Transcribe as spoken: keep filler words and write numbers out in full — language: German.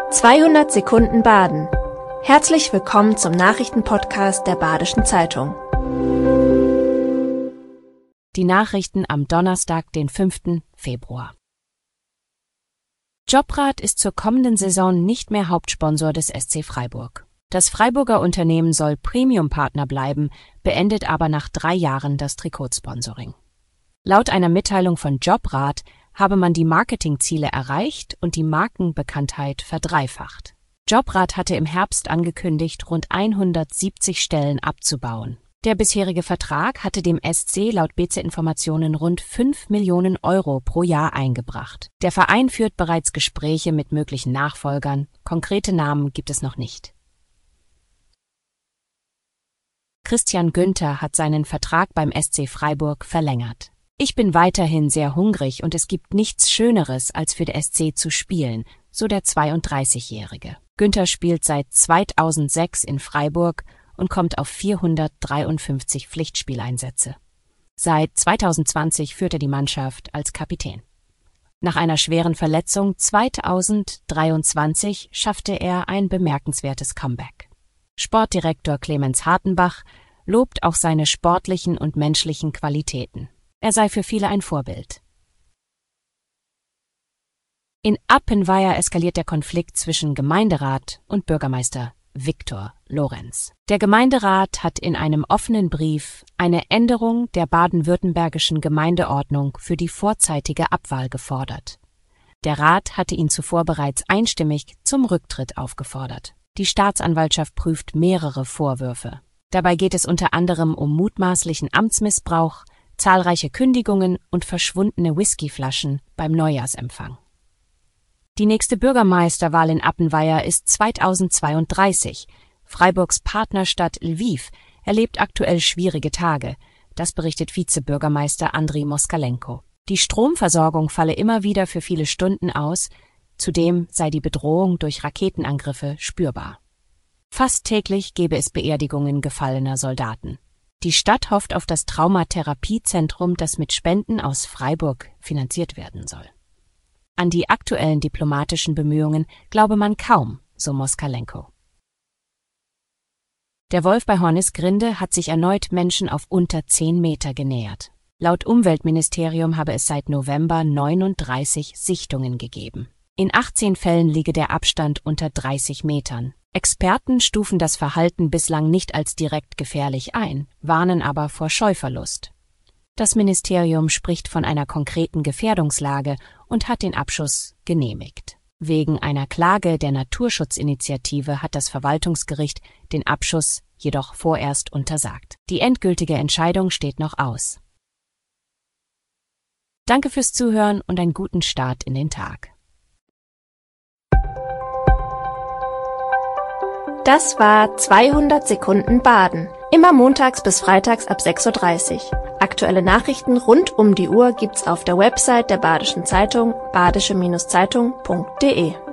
zweihundert Sekunden Baden. Herzlich willkommen zum Nachrichtenpodcast der Badischen Zeitung. Die Nachrichten am Donnerstag, den fünften Februar. Jobrad ist zur kommenden Saison nicht mehr Hauptsponsor des S C Freiburg. Das Freiburger Unternehmen soll Premium-Partner bleiben, beendet aber nach drei Jahren das Trikotsponsoring. Laut einer Mitteilung von Jobrad habe man die Marketingziele erreicht und die Markenbekanntheit verdreifacht. Jobrad hatte im Herbst angekündigt, rund hundertsiebzig Stellen abzubauen. Der bisherige Vertrag hatte dem S C laut B Z-Informationen rund fünf Millionen Euro pro Jahr eingebracht. Der Verein führt bereits Gespräche mit möglichen Nachfolgern, konkrete Namen gibt es noch nicht. Christian Günther hat seinen Vertrag beim S C Freiburg verlängert. Ich bin weiterhin sehr hungrig und es gibt nichts Schöneres, als für den S C zu spielen, so der zweiunddreißigjährige. Günther spielt seit zweitausendsechs in Freiburg und kommt auf vierhundertdreiundfünfzig Pflichtspieleinsätze. Seit zweitausendzwanzig führt er die Mannschaft als Kapitän. Nach einer schweren Verletzung zweitausenddreiundzwanzig schaffte er ein bemerkenswertes Comeback. Sportdirektor Clemens Hartenbach lobt auch seine sportlichen und menschlichen Qualitäten. Er sei für viele ein Vorbild. In Appenweier eskaliert der Konflikt zwischen Gemeinderat und Bürgermeister Viktor Lorenz. Der Gemeinderat hat in einem offenen Brief eine Änderung der baden-württembergischen Gemeindeordnung für die vorzeitige Abwahl gefordert. Der Rat hatte ihn zuvor bereits einstimmig zum Rücktritt aufgefordert. Die Staatsanwaltschaft prüft mehrere Vorwürfe. Dabei geht es unter anderem um mutmaßlichen Amtsmissbrauch, zahlreiche Kündigungen und verschwundene Whiskyflaschen beim Neujahrsempfang. Die nächste Bürgermeisterwahl in Appenweier ist zweitausendzweiunddreißig. Freiburgs Partnerstadt Lviv erlebt aktuell schwierige Tage. Das berichtet Vizebürgermeister Andriy Moskalenko. Die Stromversorgung falle immer wieder für viele Stunden aus. Zudem sei die Bedrohung durch Raketenangriffe spürbar. Fast täglich gebe es Beerdigungen gefallener Soldaten. Die Stadt hofft auf das Traumatherapiezentrum, das mit Spenden aus Freiburg finanziert werden soll. An die aktuellen diplomatischen Bemühungen glaube man kaum, so Moskalenko. Der Wolf bei Hornisgrinde hat sich erneut Menschen auf unter zehn Meter genähert. Laut Umweltministerium habe es seit November neununddreißig Sichtungen gegeben. In achtzehn Fällen liege der Abstand unter dreißig Metern. Experten stufen das Verhalten bislang nicht als direkt gefährlich ein, warnen aber vor Scheuverlust. Das Ministerium spricht von einer konkreten Gefährdungslage und hat den Abschuss genehmigt. Wegen einer Klage der Naturschutzinitiative hat das Verwaltungsgericht den Abschuss jedoch vorerst untersagt. Die endgültige Entscheidung steht noch aus. Danke fürs Zuhören und einen guten Start in den Tag. Das war zweihundert Sekunden Baden. Immer montags bis freitags ab sechs Uhr dreißig. Aktuelle Nachrichten rund um die Uhr gibt's auf der Website der Badischen Zeitung badische Zeitung punkt de.